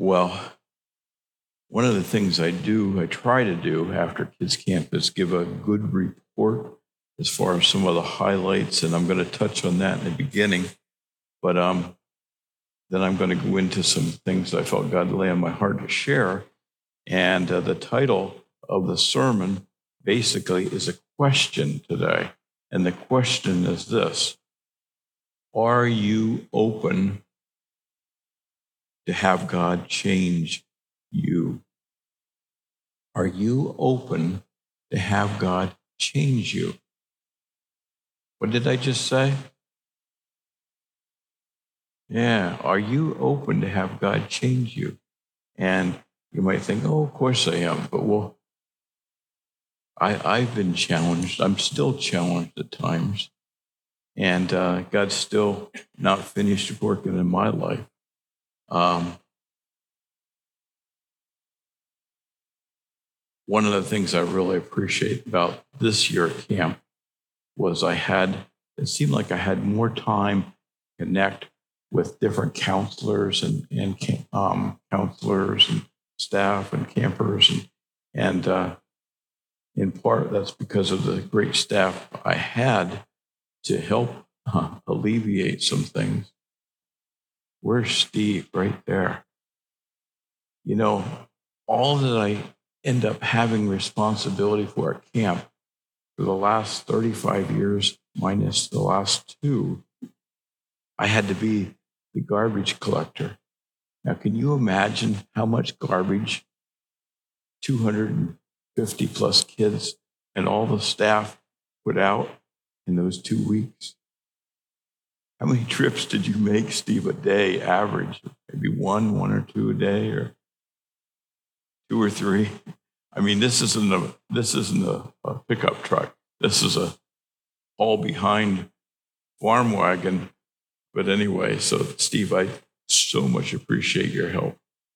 Well, one of the things I try to do after kids camp is give a good report as far as some of the highlights, and I'm going to touch on that in the beginning. But then I'm going to go into some things I felt God lay on my heart to share. And the title of the sermon basically is a question today. And the question is this: are you open to have God change you? Are you open to have God change you? What did I just say? Yeah, are you open to have God change you? And you might think, oh, of course I am. But well, I've been challenged. I'm still challenged at times. And God's still not finished working in my life. One of the things I really appreciate about this year at camp was it seemed like I had more time to connect with different counselors and counselors and staff and campers. And in part, that's because of the great staff I had to help alleviate some things. Where's Steve? Right there. You know, all that I end up having responsibility for at camp for the last 35 years, minus the last 2, I had to be the garbage collector. Now, can you imagine how much garbage 250 plus kids and all the staff put out in those 2 weeks? How many trips did you make, Steve, a day average? Maybe one or two a day, or 2 or 3? I mean, this isn't a pickup truck. This is a all behind farm wagon. But anyway, so Steve, I so much appreciate your help.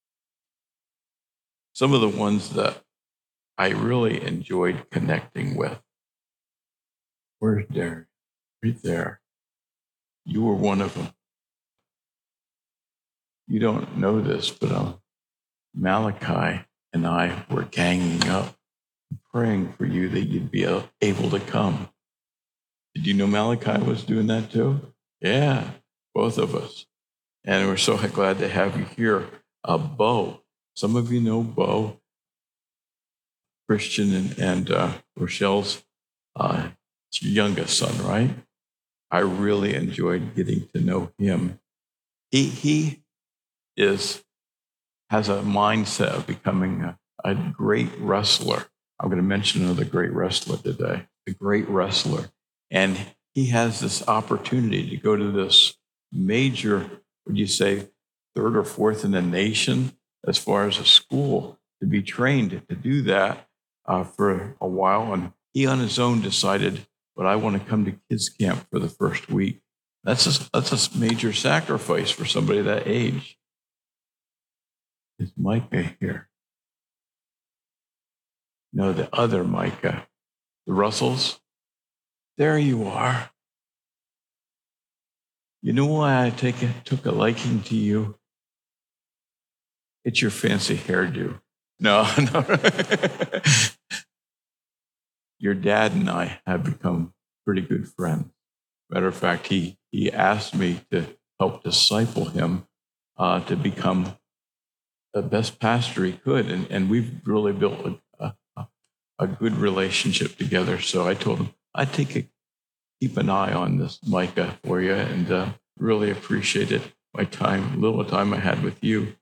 Some of the ones that I really enjoyed connecting with. Where's Darren? Right there. You were one of them. You don't know this, but Malachi and I were ganging up, praying for you that you'd be able to come. Did you know Malachi was doing that too? Yeah, both of us. And we're so glad to have you here. Bo, some of you know Bo, Christian and Rochelle's your youngest son, right? I really enjoyed getting to know him. He has a mindset of becoming a great wrestler. I'm going to mention another great wrestler today, the great wrestler. And he has this opportunity to go to this major, would you say, 3rd or 4th in the nation as far as a school to be trained to do that for a while. And he on his own decided, but I want to come to kids camp for the first week. That's a major sacrifice for somebody that age. Is Micah here? No, the other Micah. The Russells. There you are. You know why I took a liking to you? It's your fancy hairdo. No. Your dad and I have become pretty good friends. Matter of fact, he asked me to help disciple him to become the best pastor he could. And we've really built a good relationship together. So I told him, I'd keep an eye on this Micah for you, and really appreciated little time I had with you.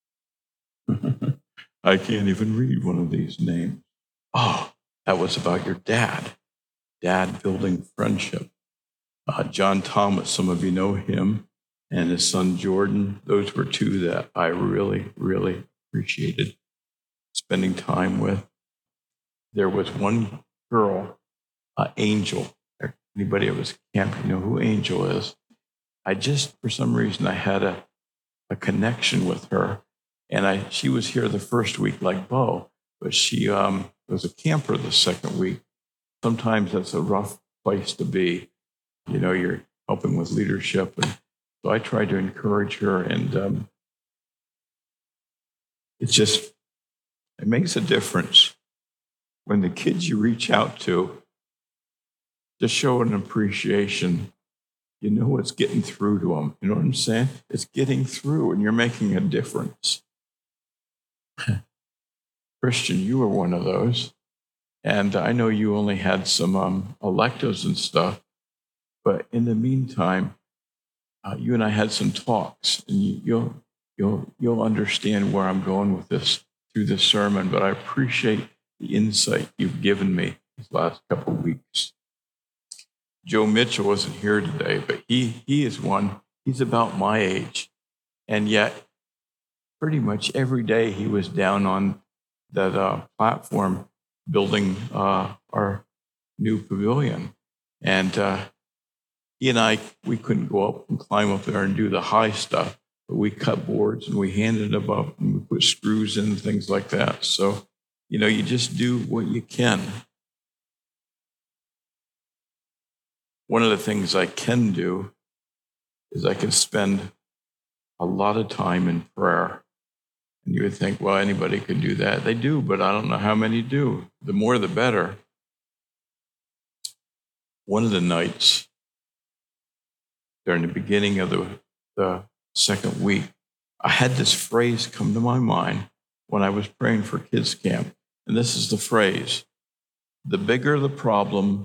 I can't even read one of these names. Oh, that was about your dad building friendship. John Thomas, some of you know him, and his son Jordan. Those were 2 that I really, really appreciated spending time with. There was one girl, Angel. Anybody that was camp, you know who Angel is. For some reason, I had a connection with her. And she was here the first week like Bo, but she was a camper the second week. Sometimes that's a rough place to be. You know, you're helping with leadership. And so I tried to encourage her. And it makes a difference when the kids you reach out to just show an appreciation. You know it's getting through to them. You know what I'm saying? It's getting through, and you're making a difference. Christian, you were one of those. And I know you only had some electives and stuff, but in the meantime, you and I had some talks, and you'll understand where I'm going with this through this sermon. But I appreciate the insight you've given me these last couple of weeks. Joe Mitchell wasn't here today, but he is one. He's about my age, and yet pretty much every day he was down on that platform building our new pavilion. And he and I, we couldn't go up and climb up there and do the high stuff, but we cut boards and we handed them up and we put screws in and things like that. So, you just do what you can. One of the things I can do is I can spend a lot of time in prayer. And you would think, well, anybody could do that. They do, but I don't know how many do. The more, the better. One of the nights during the beginning of the second week, I had this phrase come to my mind when I was praying for kids camp. And this is the phrase: the bigger the problem,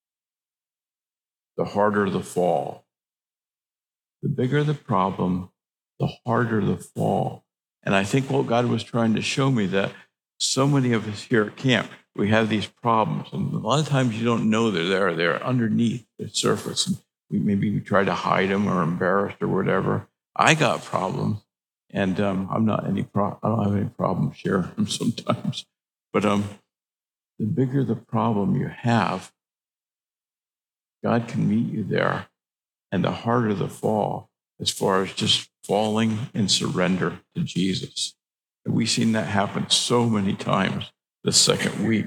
the harder the fall. The bigger the problem, the harder the fall. And I think what God was trying to show me, that so many of us here at camp, we have these problems. And a lot of times you don't know they're there. They're underneath the surface. And maybe we try to hide them or embarrassed or whatever. I got problems, and I don't have any problem sharing them sometimes. But the bigger the problem you have, God can meet you there. And the harder the fall, as far as just falling in surrender to Jesus. And we've seen that happen so many times the second week.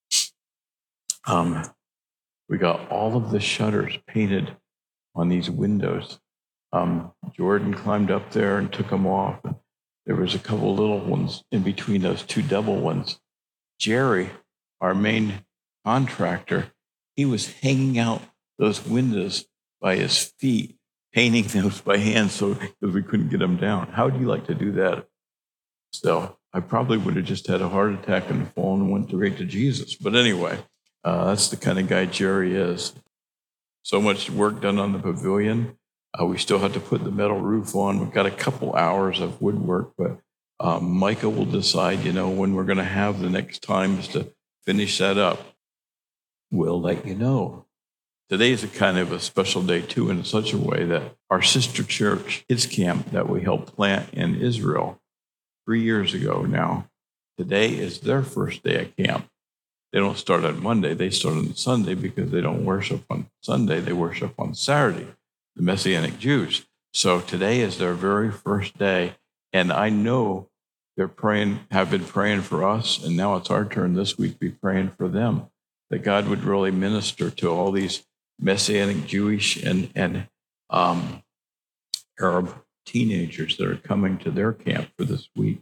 We got all of the shutters painted on these windows. Jordan climbed up there and took them off. And there was a couple little ones in between those two double ones. Jerry, our main contractor, he was hanging out those windows by his feet, painting those by hand because we couldn't get them down. How would you like to do that? So I probably would have just had a heart attack and fallen and went straight to Jesus. But anyway, that's the kind of guy Jerry is. So much work done on the pavilion. We still had to put the metal roof on. We've got a couple hours of woodwork, but Micah will decide, when we're going to have the next times to finish that up. We'll let you know. Today is a kind of a special day, too, in such a way that our sister church, Kids Camp, that we helped plant in Israel 3 years ago now, today is their first day at camp. They don't start on Monday. They start on Sunday because they don't worship on Sunday. They worship on Saturday, the Messianic Jews. So today is their very first day. And I know they're have been praying for us. And now it's our turn this week to be praying for them, that God would really minister to all these Messianic Jewish and Arab teenagers that are coming to their camp for this week.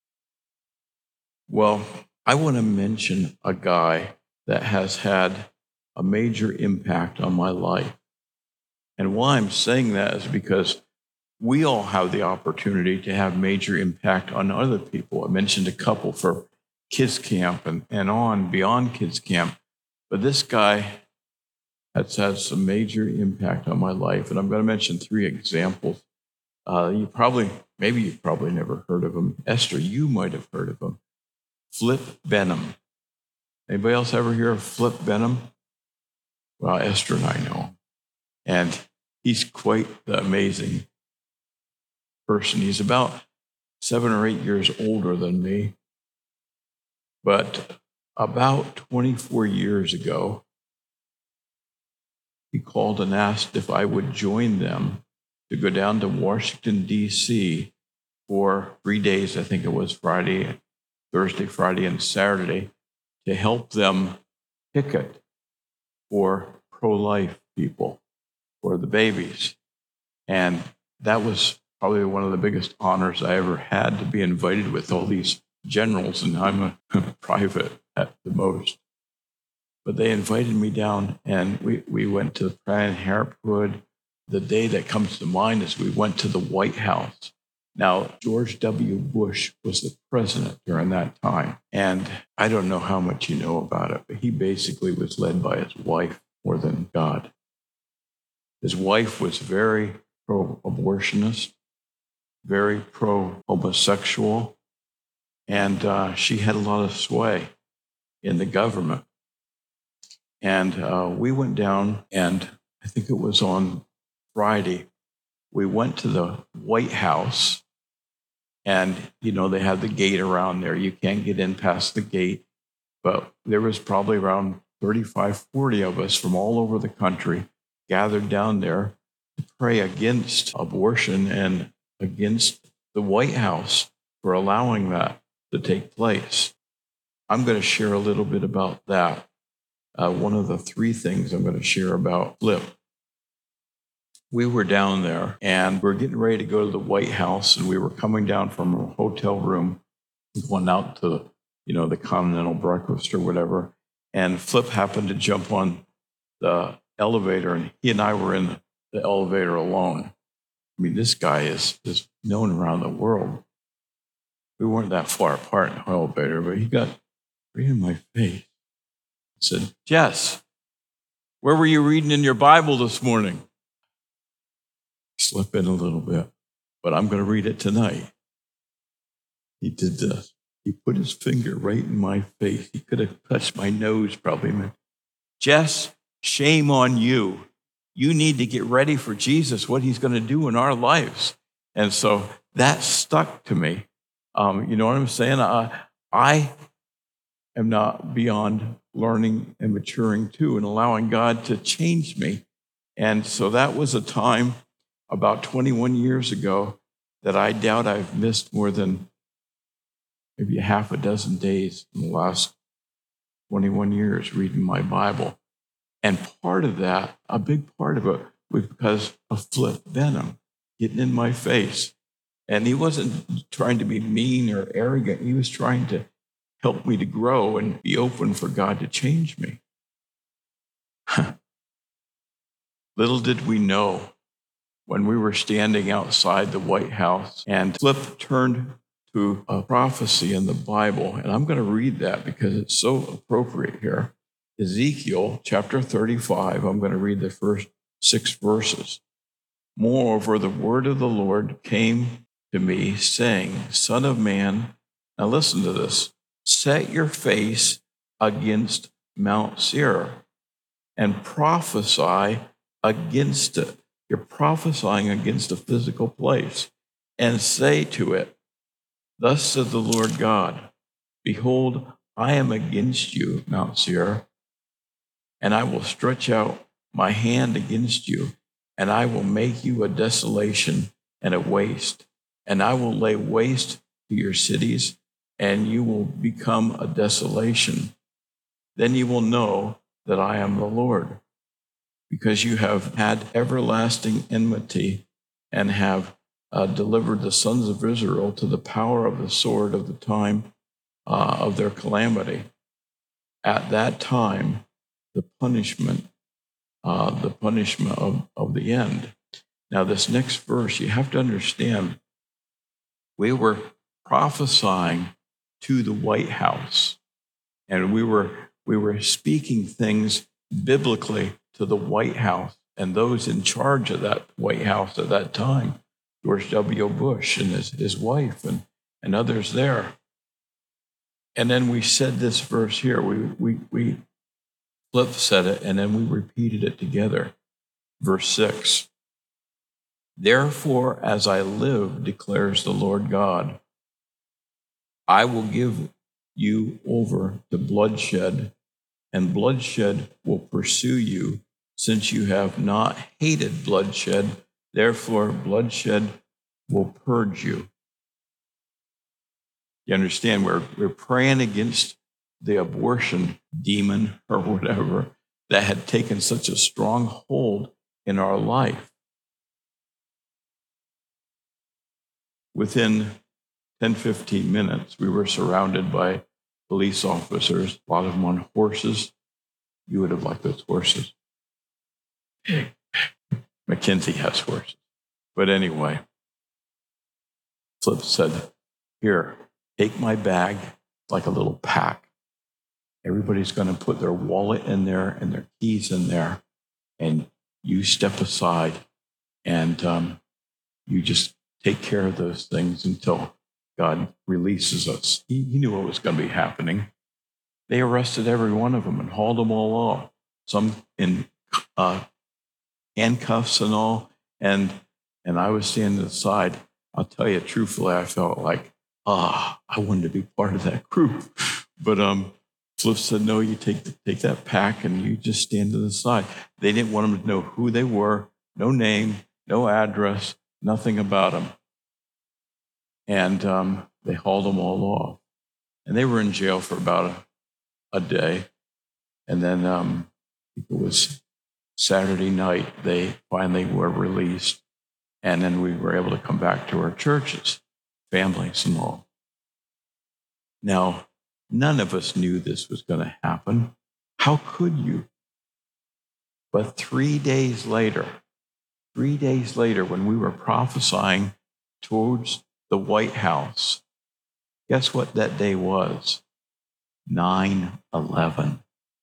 Well, I want to mention a guy that has had a major impact on my life. And why I'm saying that is because we all have the opportunity to have major impact on other people. I mentioned a couple for Kids Camp and on beyond Kids Camp. But this guy has had some major impact on my life. And I'm going to mention 3 examples. You've probably never heard of him. Esther, you might have heard of him. Flip Benham. Anybody else ever hear of Flip Benham? Well, Esther and I know him. And he's quite the amazing person. He's about 7 or 8 years older than me. But about 24 years ago, he called and asked if I would join them to go down to Washington, D.C. for 3 days. I think it was Thursday, Friday, and Saturday, to help them picket for pro-life people, for the babies. And that was probably one of the biggest honors I ever had, to be invited with all these generals, and I'm a private at the most. But they invited me down, and we went to Planned Parenthood. The day that comes to mind is we went to the White House. Now, George W. Bush was the president during that time. And I don't know how much you know about it, but he basically was led by his wife more than God. His wife was very pro-abortionist, very pro-homosexual, and she had a lot of sway in the government. And we went down, and I think it was on Friday, we went to the White House, and, they have the gate around there. You can't get in past the gate, but there was probably around 35, 40 of us from all over the country gathered down there to pray against abortion and against the White House for allowing that to take place. I'm going to share a little bit about that. One of the three things I'm going to share about Flip. We were down there, and we're getting ready to go to the White House, and we were coming down from a hotel room, going out to, the continental breakfast or whatever. And Flip happened to jump on the elevator, and he and I were in the elevator alone. I mean, this guy is known around the world. We weren't that far apart in the elevator, but he got right in my face. He said, "Jess, where were you reading in your Bible this morning?" Slip in a little bit, but I'm going to read it tonight. He did this. He put his finger right in my face. He could have touched my nose probably. "Jess, shame on you. You need to get ready for Jesus, what he's going to do in our lives." And so that stuck to me. You know what I'm saying? I am not beyond learning and maturing too, and allowing God to change me. And so that was a time about 21 years ago that I doubt I've missed more than maybe a half a dozen days in the last 21 years reading my Bible. And part of that, a big part of it, was because of Flip Benham getting in my face. And he wasn't trying to be mean or arrogant. He was trying to help me to grow and be open for God to change me. Little did we know, when we were standing outside the White House, and Flip turned to a prophecy in the Bible, and I'm going to read that because it's so appropriate here. Ezekiel chapter 35, I'm going to read the first 6 verses. "Moreover, the word of the Lord came to me, saying, Son of man," now listen to this, "set your face against Mount Seir and prophesy against it." You're prophesying against a physical place. "And say to it, Thus said the Lord God, Behold, I am against you, Mount Seir, and I will stretch out my hand against you, and I will make you a desolation and a waste, and I will lay waste to your cities, and you will become a desolation. Then you will know that I am the Lord, because you have had everlasting enmity and have delivered the sons of Israel to the power of the sword of the time of their calamity. At that time, the punishment of the end." Now, this next verse, you have to understand, we were prophesying to the White House, and we were speaking things biblically to the White House and those in charge of that White House at that time, George W. Bush and his wife and others there. And then we said this verse here. We Flip said it, and then we repeated it together. Verse 6. "Therefore, as I live, declares the Lord God, I will give you over to bloodshed, and bloodshed will pursue you, since you have not hated bloodshed. Therefore, bloodshed will purge you." You understand, we're praying against the abortion demon or whatever that had taken such a strong hold in our life. within 10, 15 minutes, we were surrounded by police officers, a lot of them on horses. You would have liked those horses. Mackenzie has horses. But anyway, Flip said, here, take my bag, like a little pack. Everybody's going to put their wallet in there and their keys in there, and you step aside and you just take care of those things until God releases us. He knew what was going to be happening. They arrested every one of them and hauled them all off, some in handcuffs and all. And I was standing aside. I'll tell you truthfully, I felt like, I wanted to be part of that group. But Flip said, no, you take that pack and you just stand to the side. They didn't want them to know who they were, no name, no address, nothing about them. And they hauled them all off. And they were in jail for about a day. And then it was Saturday night, they finally were released. And then we were able to come back to our churches, families and all. Now, none of us knew this was going to happen. How could you? But 3 days later, when we were prophesying towards the White House, guess what that day was? 9/11.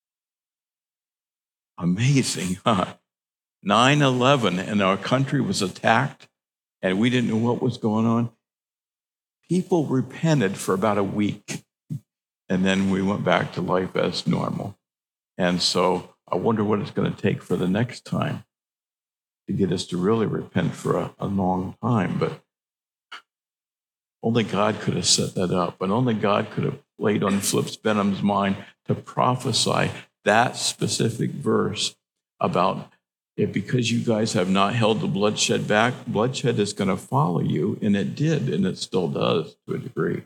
Amazing, huh? 9/11, and our country was attacked, and we didn't know what was going on. People repented for about a week, and then we went back to life as normal. And so I wonder what it's going to take for the next time to get us to really repent for a long time. But only God could have set that up, and only God could have laid on Flip Benham's mind to prophesy that specific verse about it. Because you guys have not held the bloodshed back, bloodshed is going to follow you, and it did, and it still does to a degree.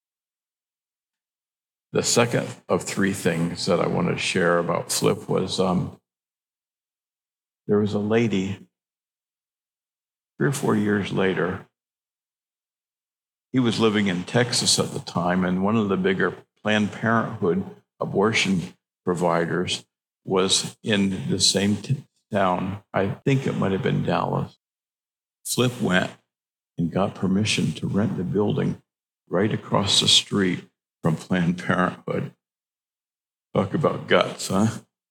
The second of three things that I want to share about Flip was there was a lady 3 or 4 years later. He was living in Texas at the time, and one of the bigger Planned Parenthood abortion providers was in the same town. I think it might have been Dallas. Flip went and got permission to rent the building right across the street from Planned Parenthood. Talk about guts, huh?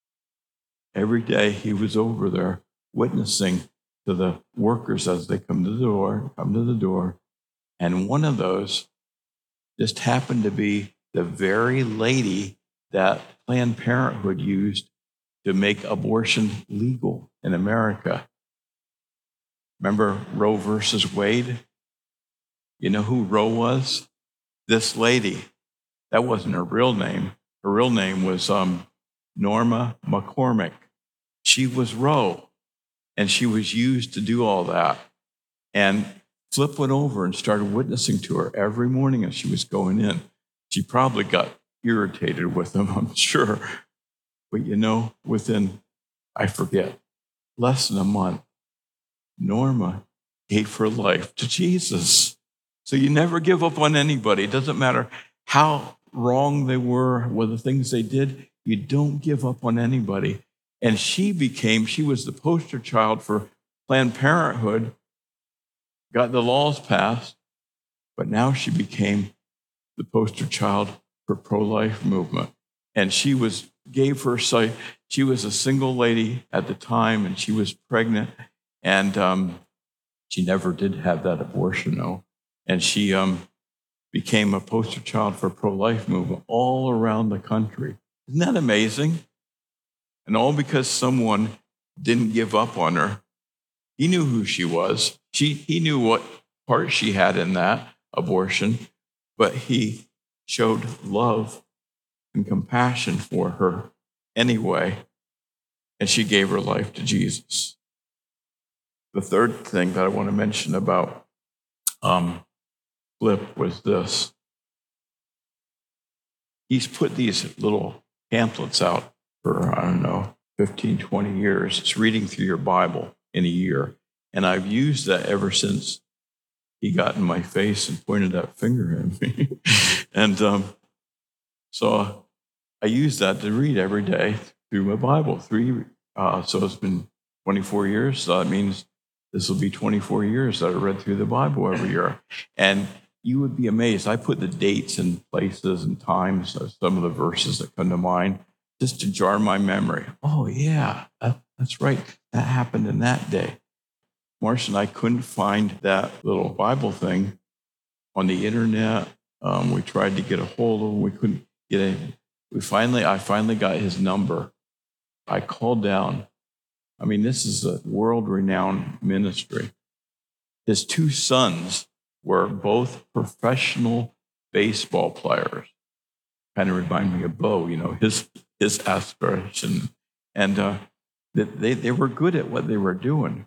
Every day he was over there witnessing to the workers as they come to the door. And one of those just happened to be the very lady that Planned Parenthood used to make abortion legal in America. Remember Roe versus Wade? You know who Roe was? This lady. That wasn't her real name. Her real name was Norma McCormick. She was Roe, and she was used to do all that. And Flip went over and started witnessing to her every morning as she was going in. She probably got irritated with him, I'm sure. But you know, within, I forget, less than a month, Norma gave her life to Jesus. So you never give up on anybody. It doesn't matter how wrong they were with the things they did. You don't give up on anybody. And she was the poster child for Planned Parenthood, got the laws passed, but now she became the poster child for pro-life movement. And she gave her sight. She was a single lady at the time, and she was pregnant, and she never did have that abortion, though. And she became a poster child for pro-life movement all around the country. Isn't that amazing? And all because someone didn't give up on her. He knew who she was. He knew what part she had in that abortion, but he showed love and compassion for her anyway, and she gave her life to Jesus. The third thing that I want to mention about Flip was this. He's put these little pamphlets out for, 15, 20 years. It's reading through your Bible in a year. And I've used that ever since he got in my face and pointed that finger at me. And so I use that to read every day through my Bible. So it's been 24 years. So that means this will be 24 years that I read through the Bible every year. And you would be amazed. I put the dates and places and times of some of the verses that come to mind just to jar my memory. Oh, yeah, that's right. That happened in that day. Marcia and I couldn't find that little Bible thing on the internet. We tried to get a hold of him. We couldn't get it. I finally got his number. I called down. I mean, this is a world-renowned ministry. His two sons were both professional baseball players. Kind of remind me of Bo, his aspiration. And they were good at what they were doing.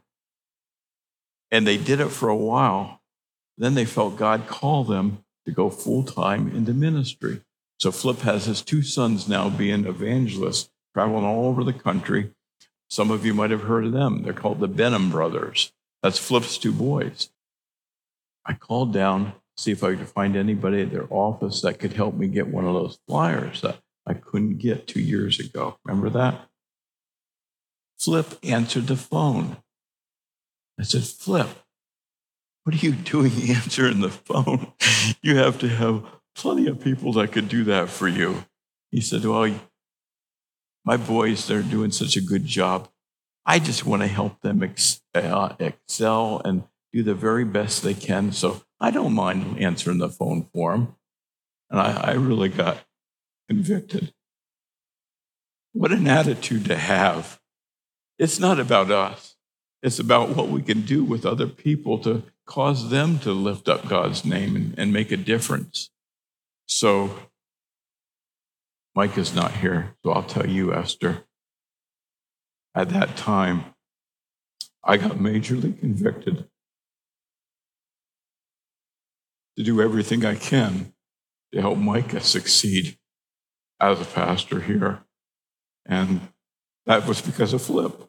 And they did it for a while. Then they felt God call them to go full-time into ministry. So Flip has his two sons now being evangelists, traveling all over the country. Some of you might have heard of them. They're called the Benham Brothers. That's Flip's two boys. I called down to see if I could find anybody at their office that could help me get one of those flyers that I couldn't get 2 years ago. Remember that? Flip answered the phone. I said, Flip, what are you doing answering the phone? You have to have plenty of people that could do that for you. He said, well, my boys, they're doing such a good job. I just want to help them excel and do the very best they can. So I don't mind answering the phone for them. And I really got convicted. What an attitude to have. It's not about us. It's about what we can do with other people to cause them to lift up God's name and make a difference. So Mike is not here, so I'll tell you, Esther. At that time, I got majorly convicted to do everything I can to help Micah succeed as a pastor here. And that was because of Flip.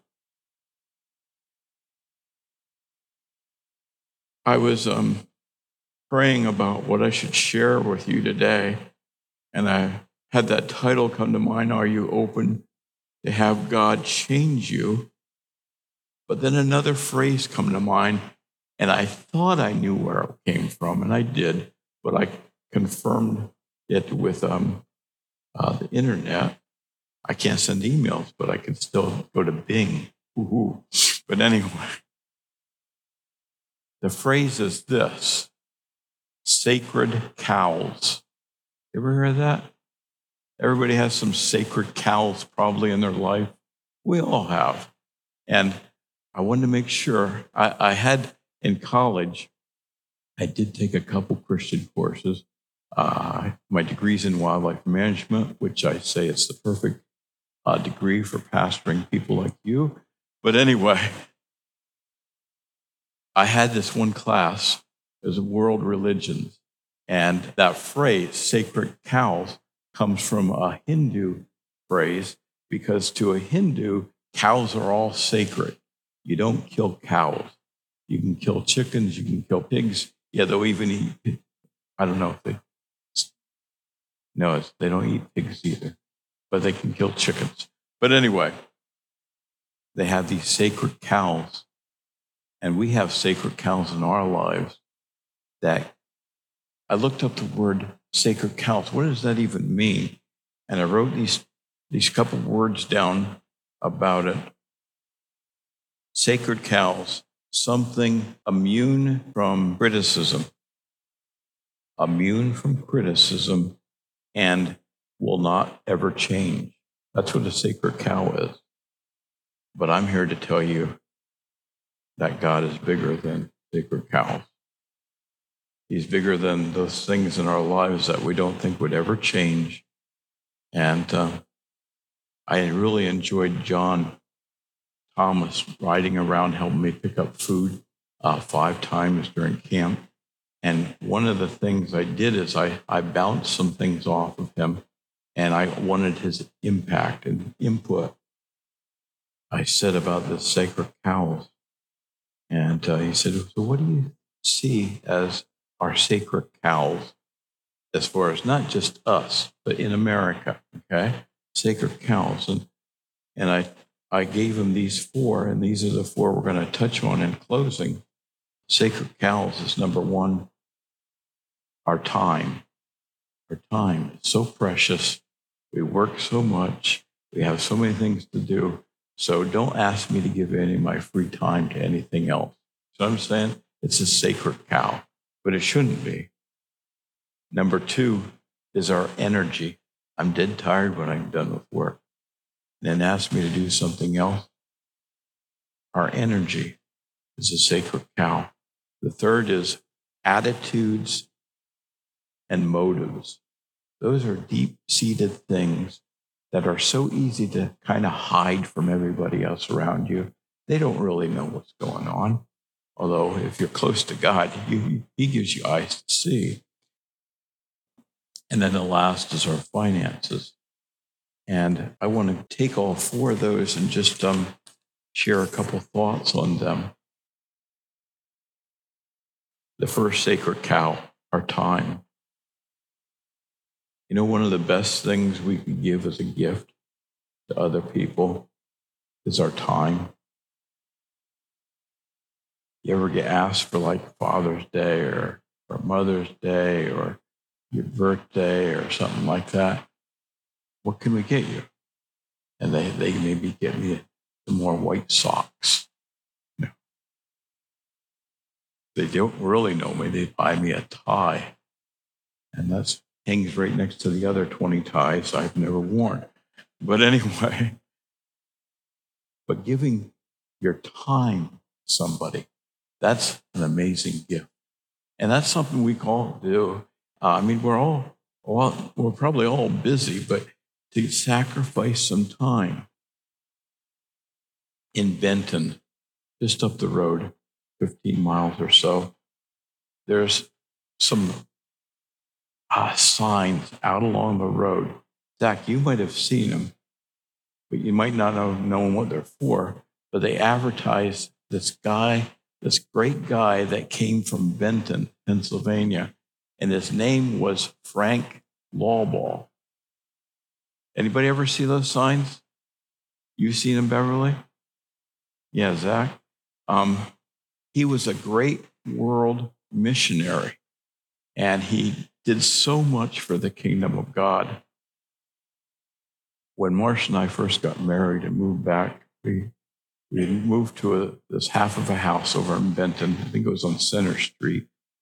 I was praying about what I should share with you today, and I had that title come to mind, Are You Open to Have God Change You? But then another phrase come to mind, and I thought I knew where it came from, and I did, but I confirmed it with the internet. I can't send emails, but I can still go to Bing. Woo-hoo. But anyway, the phrase is this: sacred cows. You ever heard of that? Everybody has some sacred cows probably in their life. We all have. And I wanted to make sure. I had in college, I did take a couple Christian courses. My degree's in wildlife management, which I say is the perfect degree for pastoring people like you. But anyway, I had this one class, it was world religions. And that phrase, sacred cows, comes from a Hindu phrase, because to a Hindu, cows are all sacred. You don't kill cows. You can kill chickens, you can kill pigs. Yeah, they'll even eat, I don't know if they don't eat pigs either, but they can kill chickens. But anyway, they have these sacred cows, and we have sacred cows in our lives that I looked up the word sacred cows. What does that even mean? And I wrote these couple words down about it. Sacred cows, something immune from criticism, and will not ever change. That's what a sacred cow is. But I'm here to tell you that God is bigger than sacred cows. He's bigger than those things in our lives that we don't think would ever change. And I really enjoyed John Thomas riding around, helping me pick up food 5 times during camp. And one of the things I did is I bounced some things off of him, and I wanted his impact and input. I said about the sacred cows. And he said, so what do you see as our sacred cows, as far as not just us, but in America, okay? Sacred cows. And I gave him these four, and these are the four we're going to touch on in closing. Sacred cows is number one, our time. Our time is so precious. We work so much. We have so many things to do. So don't ask me to give any of my free time to anything else. So I'm saying it's a sacred cow, but it shouldn't be. Number two is our energy. I'm dead tired when I'm done with work. Then ask me to do something else. Our energy is a sacred cow. The third is attitudes and motives. Those are deep-seated things that are so easy to kind of hide from everybody else around you. They don't really know what's going on. Although if you're close to God, he gives you eyes to see. And then the last is our finances. And I want to take all four of those and just share a couple thoughts on them. The first sacred cow, our time. You know, one of the best things we can give as a gift to other people is our time. You ever get asked for like Father's Day or Mother's Day or your birthday or something like that? What can we get you? And they maybe get me some more white socks. No. They don't really know me. They buy me a tie. And that's hangs right next to the other 20 ties I've never worn. But anyway, but giving your time to somebody, that's an amazing gift. And that's something we all do. I mean, we're probably all busy, but to sacrifice some time in Benton, just up the road, 15 miles or so, there's some signs out along the road. Zach, you might have seen them, but you might not have known what they're for. But they advertise this great guy that came from Benton, Pennsylvania, and his name was Frank Lawball. Anybody ever see those signs? You seen them, Beverly? Yeah, Zach. He was a great world missionary, and he did so much for the kingdom of God. When Marsh and I first got married and moved back, we moved to this half of a house over in Benton. I think it was on Center Street.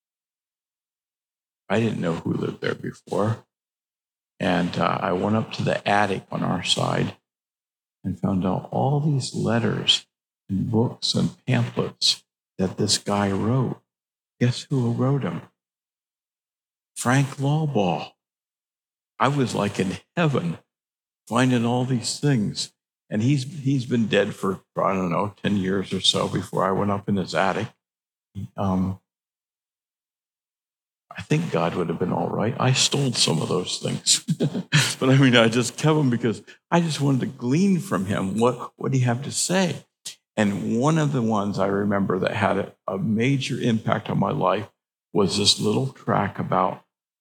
I didn't know who lived there before. And I went up to the attic on our side and found out all these letters and books and pamphlets that this guy wrote. Guess who wrote them? Frank Lawball. I was like in heaven finding all these things. And he's been dead for, I don't know, 10 years or so before I went up in his attic. I think God would have been all right. I stole some of those things. But I mean, I just kept them because I just wanted to glean from him what he had to say. And one of the ones I remember that had a major impact on my life was this little track about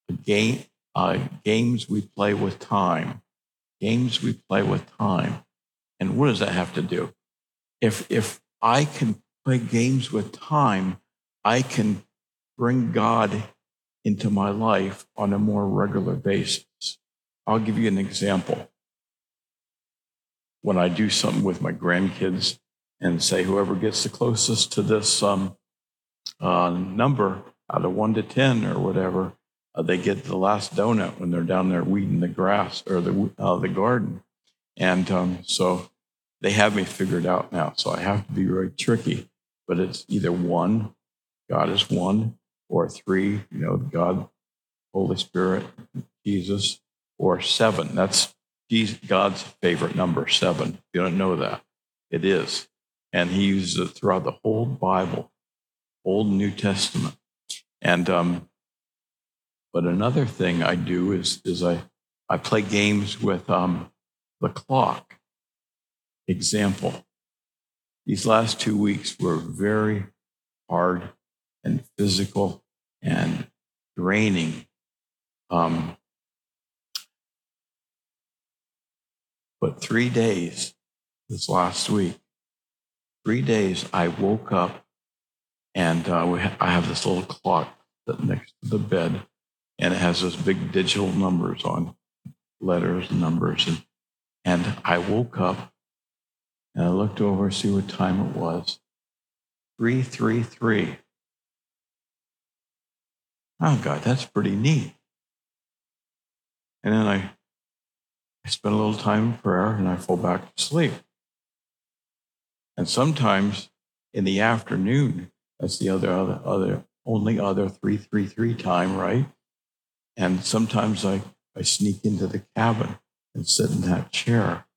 games we play with time. Games we play with time. And what does that have to do? If I can play games with time, I can bring God into my life on a more regular basis. I'll give you an example. When I do something with my grandkids and say whoever gets the closest to this number out of 1 to 10 or whatever, they get the last donut when they're down there weeding the grass or the garden. And so they have me figured out now. So I have to be very tricky, but it's either 1, God is 1, or 3, God, Holy Spirit, Jesus, or 7. That's God's favorite number, 7. You don't know that. It is. And he uses it throughout the whole Bible, Old and New Testament. And but another thing I do is I play games with the clock. Example, these last 2 weeks were very hard and physical and draining. But 3 days, this last week, 3 days, I woke up and I have this little clock that next to the bed, and it has those big digital numbers on, letters and numbers. And I woke up and I looked over to see what time it was. 3:33. Oh, God, that's pretty neat. And then I spend a little time in prayer and I fall back to sleep. And sometimes in the afternoon, that's the only other 3:33 time, right? And sometimes I sneak into the cabin and sit in that chair.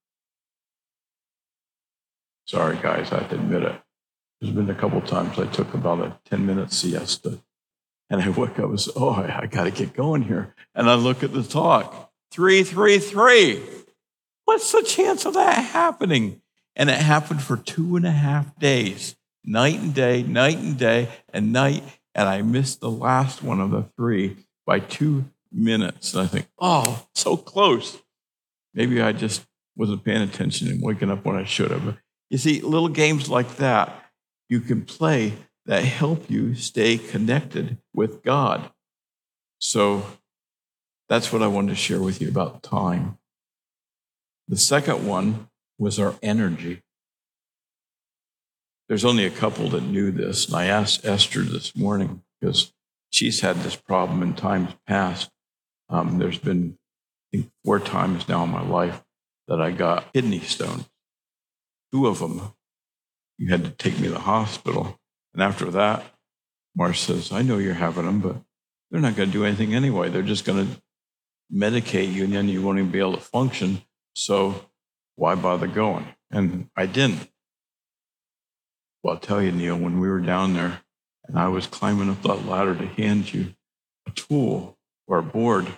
Sorry, guys, I have to admit it. There's been a couple times I took about a 10-minute siesta. And I wake up and say, I got to get going here. And I look at the clock, 3:33. What's the chance of that happening? And it happened for 2.5 days, night and day, and night. And I missed the last one of the 3 by 2 minutes. And I think, so close. Maybe I just wasn't paying attention and waking up when I should have. You see, little games like that you can play that help you stay connected with God. So that's what I wanted to share with you about time. The second one was our energy. There's only a couple that knew this, and I asked Esther this morning because she's had this problem in times past. There's been, I think, 4 times now in my life that I got kidney stones. 2 of them, you had to take me to the hospital. And after that, Marsh says, I know you're having them, but they're not going to do anything anyway. They're just going to medicate you, and then you won't even be able to function. So why bother going? And I didn't. Well, I'll tell you, Neil, when we were down there and I was climbing up that ladder to hand you a tool or a board,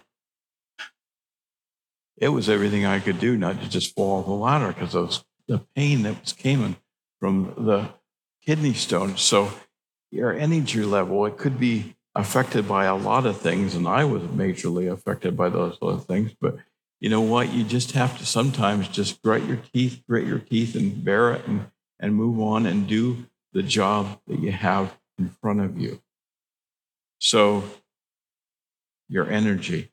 it was everything I could do not to just fall off the ladder because of the pain that was coming from the kidney stone. So your energy level, it could be affected by a lot of things, and I was majorly affected by those other things. But you know what? You just have to sometimes just grit your teeth and bear it and move on and do the job that you have in front of you. So your energy.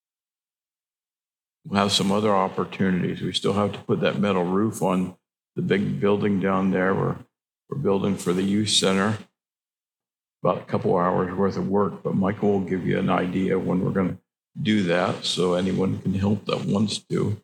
We'll have some other opportunities. We still have to put that metal roof on the big building down there. We're building for the youth center. About a couple hours worth of work, but Michael will give you an idea of when we're going to do that so anyone can help that wants to.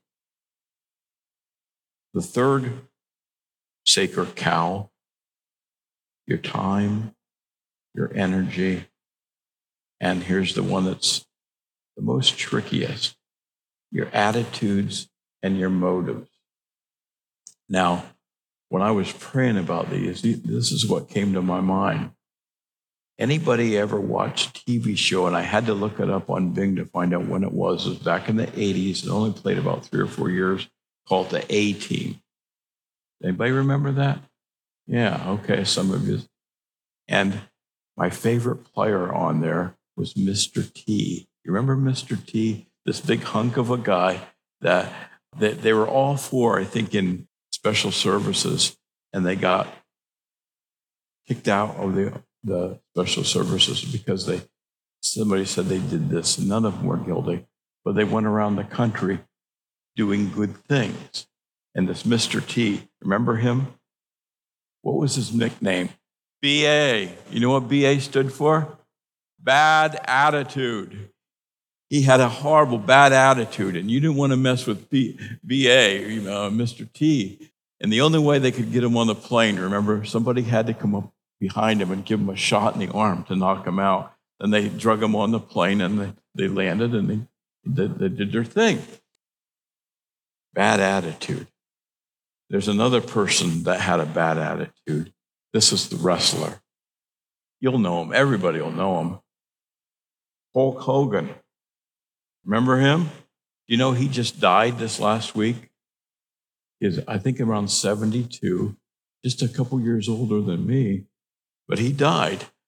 The third sacred cow, your time, your energy, and here's the one that's the most trickiest, your attitudes and your motives. Now, when I was praying about these, this is what came to my mind. Anybody ever watched a TV show, and I had to look it up on Bing to find out when it was. It was back in the 80s. It only played about 3 or 4 years, called The A-Team. Anybody remember that? Yeah, okay, some of you. And my favorite player on there was Mr. T. You remember Mr. T? This big hunk of a guy that they were all 4, I think, in special services, and they got kicked out of the special services because somebody said they did this. None of them were guilty, but they went around the country doing good things. And this Mr. T, remember him? What was his nickname? BA. You know what BA stood for? Bad attitude. He had a horrible bad attitude, and you didn't want to mess with BA, Mr. T. And the only way they could get him on the plane, remember, somebody had to come up behind him and give him a shot in the arm to knock him out. Then they drug him on the plane, and they landed, and they did their thing. Bad attitude. There's another person that had a bad attitude. This is the wrestler. You'll know him. Everybody will know him. Hulk Hogan. Remember him? You know, he just died this last week. He's, I think, around 72, just a couple years older than me. But he died.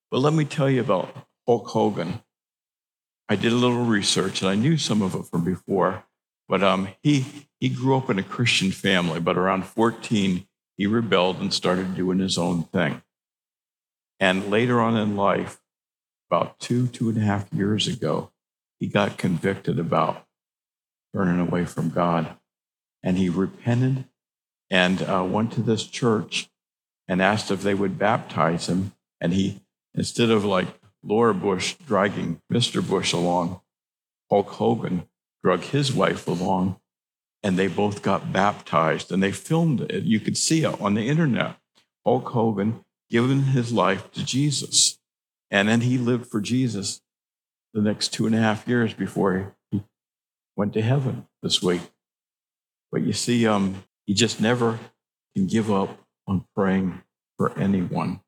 But let me tell you about Hulk Hogan. I did a little research, and I knew some of it from before, but he grew up in a Christian family, but around 14, he rebelled and started doing his own thing. And later on in life, about 2.5 years ago, he got convicted about turning away from God. And he repented and went to this church and asked if they would baptize him. And he, instead of like Laura Bush dragging Mr. Bush along, Hulk Hogan drug his wife along, and they both got baptized. And they filmed it. You could see it on the internet. Hulk Hogan giving his life to Jesus. And then he lived for Jesus the next 2.5 years before he went to heaven this week. But you see, you just never can give up on praying for anyone.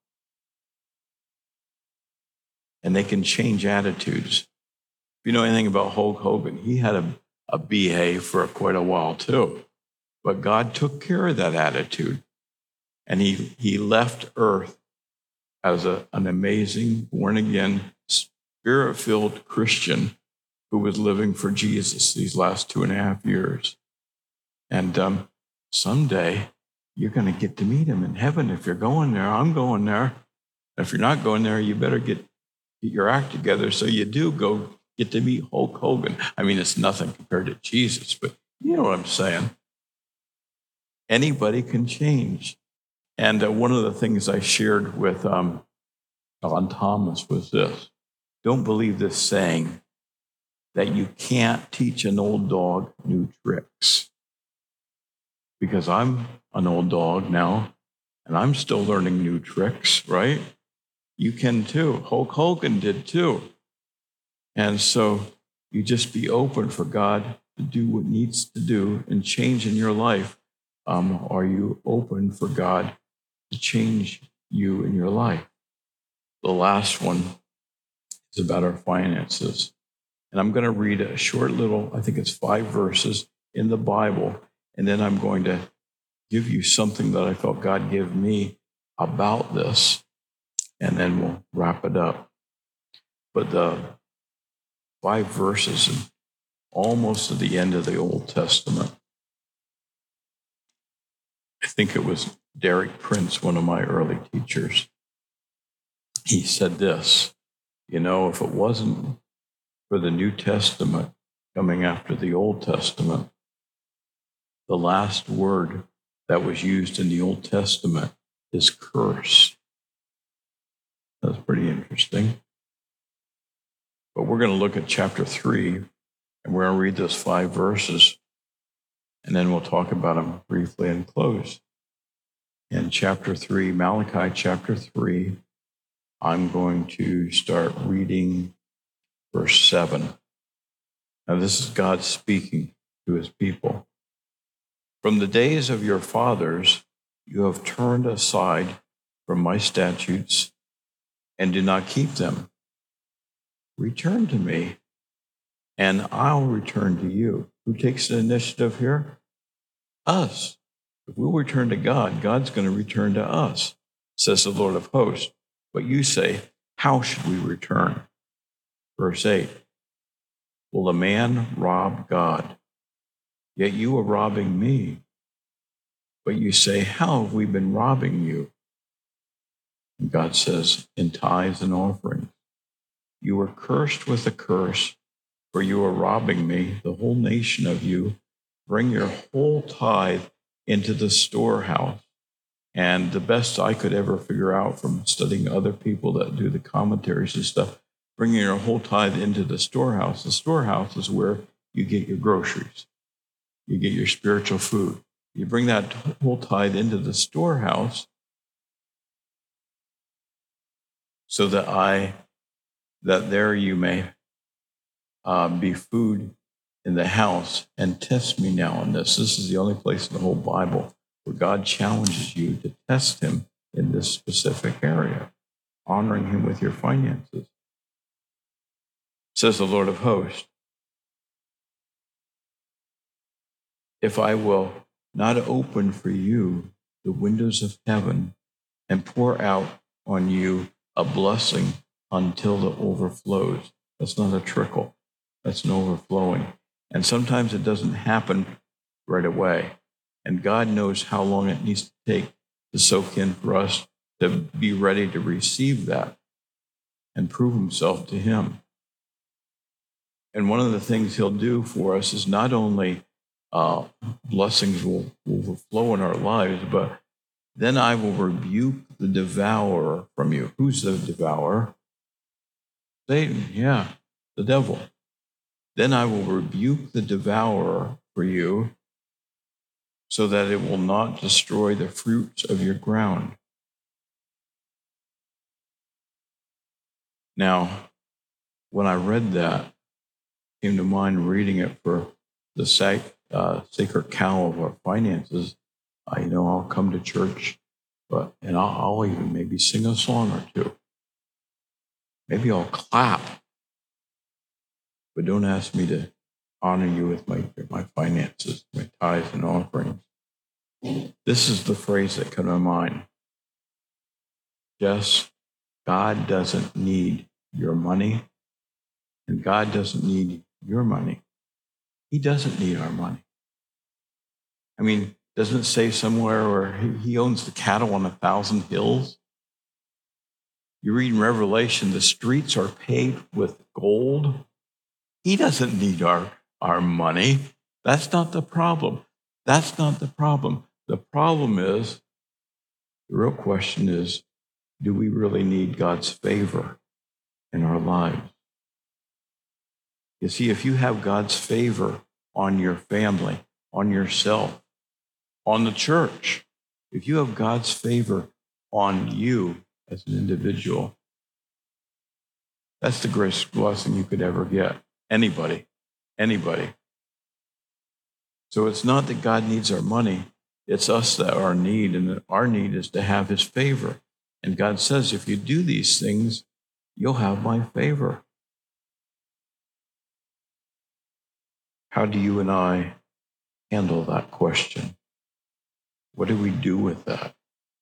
And they can change attitudes. If you know anything about Hulk Hogan, he had a BA for quite a while too. But God took care of that attitude. And he left Earth as an amazing, born-again, spirit-filled Christian who was living for Jesus these last 2.5 years. And someday, you're going to get to meet him in heaven. If you're going there, I'm going there. If you're not going there, you better get your act together so you do go get to meet Hulk Hogan. I mean, it's nothing compared to Jesus, but you know what I'm saying. Anybody can change. And one of the things I shared with Don Thomas was this. Don't believe this saying that you can't teach an old dog new tricks. Because I'm an old dog now, and I'm still learning new tricks, right? You can too. Hulk Hogan did too. And so you just be open for God to do what needs to do and change in your life. Are you open for God to change you in your life? The last one is about our finances. And I'm going to read a short little, I think it's 5 verses in the Bible. And then I'm going to give you something that I felt God gave me about this. And then we'll wrap it up. But the 5 verses, almost at the end of the Old Testament. I think it was Derek Prince, one of my early teachers. He said this, if it wasn't for the New Testament coming after the Old Testament, the last word that was used in the Old Testament is curse. That's pretty interesting. But we're going to look at chapter 3, and we're going to read those 5 verses, and then we'll talk about them briefly and close. In chapter 3, Malachi chapter 3, I'm going to start reading verse 7. Now, this is God speaking to his people. From the days of your fathers, you have turned aside from my statutes and do not keep them. Return to me, and I'll return to you. Who takes the initiative here? Us. If we'll return to God, God's going to return to us, says the Lord of hosts. But you say, how should we return? Verse 8, will a man rob God? Yet you are robbing me. But you say, how have we been robbing you? And God says, in tithes and offerings. You are cursed with a curse, for you are robbing me, the whole nation of you. Bring your whole tithe into the storehouse. And the best I could ever figure out from studying other people that do the commentaries and stuff, bringing your whole tithe into the storehouse. The storehouse is where you get your groceries. You get your spiritual food. You bring that whole tithe into the storehouse so that there you may be food in the house, and test me now in this. This is the only place in the whole Bible where God challenges you to test him in this specific area, honoring him with your finances. Says the Lord of hosts, if I will not open for you the windows of heaven and pour out on you a blessing until it overflows. That's not a trickle. That's an overflowing. And sometimes it doesn't happen right away. And God knows how long it needs to take to soak in for us to be ready to receive that and prove himself to him. And one of the things he'll do for us is not only blessings will overflow in our lives, but then I will rebuke the devourer from you. Who's the devourer? Satan, yeah, the devil. Then I will rebuke the devourer for you so that it will not destroy the fruits of your ground. Now, when I read that, it came to mind reading it for the sacred cow of our finances. I'll come to church, and I'll even maybe sing a song or two. Maybe I'll clap, but don't ask me to honor you with my finances, my tithes and offerings. This is the phrase that comes to mind. Yes, God doesn't need your money, and God doesn't need your money. He doesn't need our money. I mean, doesn't it say somewhere where he owns the cattle on 1,000 hills? You read in Revelation, the streets are paved with gold. He doesn't need our money. That's not the problem. That's not the problem. The problem is, the real question is, do we really need God's favor in our lives? You see, if you have God's favor on your family, on yourself, on the church, if you have God's favor on you as an individual, that's the greatest blessing you could ever get. Anybody. So it's not that God needs our money, it's us that are in need, and our need is to have his favor. And God says, if you do these things, you'll have my favor. How do you and I handle that question? What do we do with that?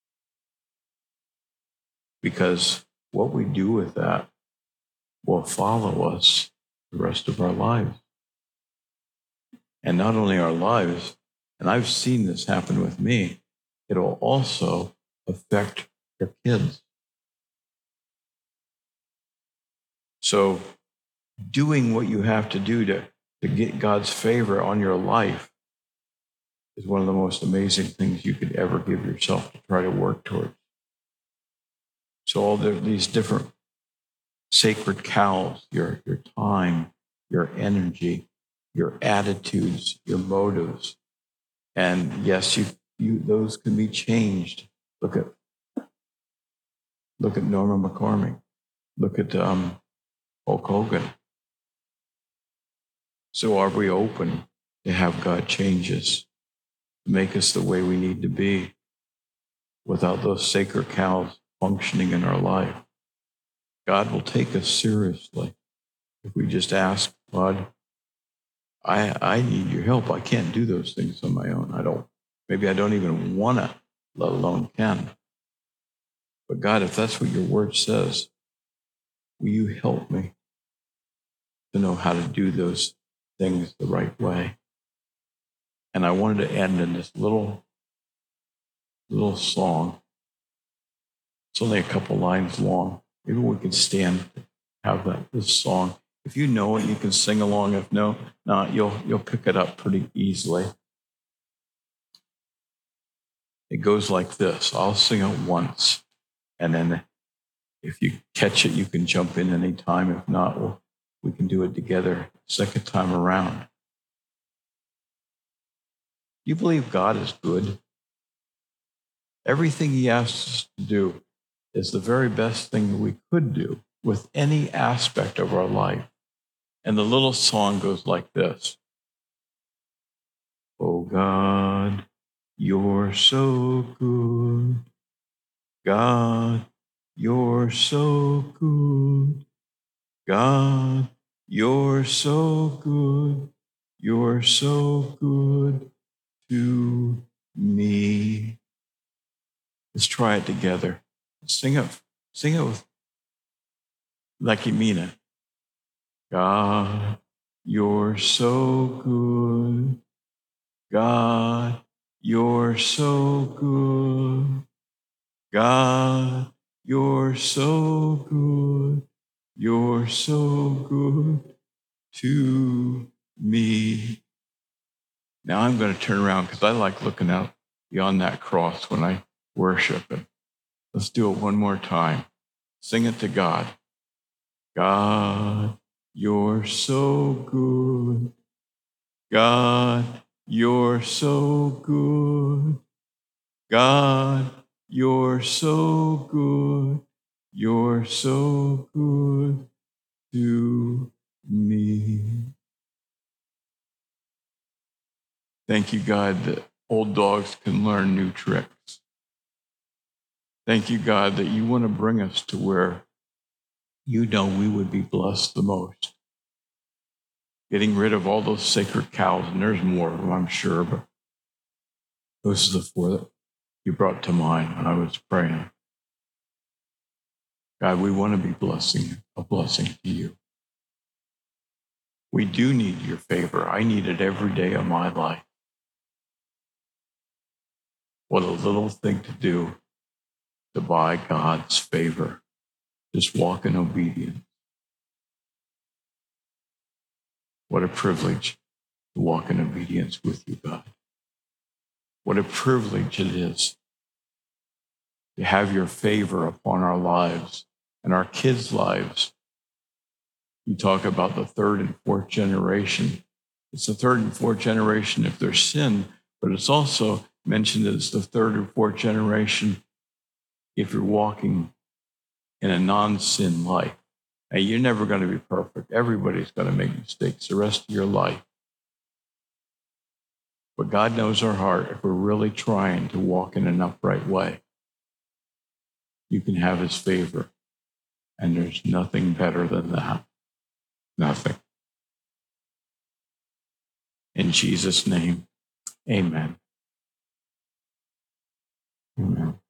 Because what we do with that will follow us the rest of our lives. And not only our lives, and I've seen this happen with me, it'll also affect your kids. So doing what you have to do to get God's favor on your life is one of the most amazing things you could ever give yourself to try to work towards. So all these different sacred cows, your time, your energy, your attitudes, your motives, and yes, you those can be changed. Look at Norma McCormick. Look at Hulk Hogan. So are we open to have God change us, to make us the way we need to be, without those sacred cows functioning in our life? God will take us seriously if we just ask, God, I need your help. I can't do those things on my own. Maybe I don't even want to, let alone can. But God, if that's what your word says, will you help me to know how to do those things the right way? And I wanted to end in this little song. It's only a couple lines long. Maybe we could stand to have this song. If you know it, you can sing along. If no, you'll pick it up pretty easily. It goes like this. I'll sing it once, and then if you catch it, you can jump in anytime. If not, we can do it together second time around. Do you believe God is good? Everything he asks us to do is the very best thing that we could do with any aspect of our life. And the little song goes like this. Oh God, you're so good. God, you're so good. God, you're so good. You're so good to me. Let's try it together. Sing it like you mean it. God, you're so good. God, you're so good. God, you're so good. You're so good to me. Now I'm going to turn around because I like looking out beyond that cross when I worship it. Let's do it one more time. Sing it to God. God, you're so good. God, you're so good. God, you're so good. You're so good to me. Thank you, God, that old dogs can learn new tricks. Thank you, God, that you want to bring us to where you know we would be blessed the most. Getting rid of all those sacred cows, and there's more of them, I'm sure, but those are the four that you brought to mind when I was praying. God, we want to be a blessing to you. We do need your favor. I need it every day of my life. What a little thing to do to buy God's favor. Just walk in obedience. What a privilege to walk in obedience with you, God. What a privilege it is to have your favor upon our lives and our kids' lives. You talk about the third and fourth generation. It's the third and fourth generation if there's sin, but it's also mentioned that it's the third and fourth generation if you're walking in a non-sin life. And you're never going to be perfect. Everybody's going to make mistakes the rest of your life. But God knows our heart. If we're really trying to walk in an upright way, you can have his favor. And there's nothing better than that. Nothing. In Jesus' name, amen. Amen.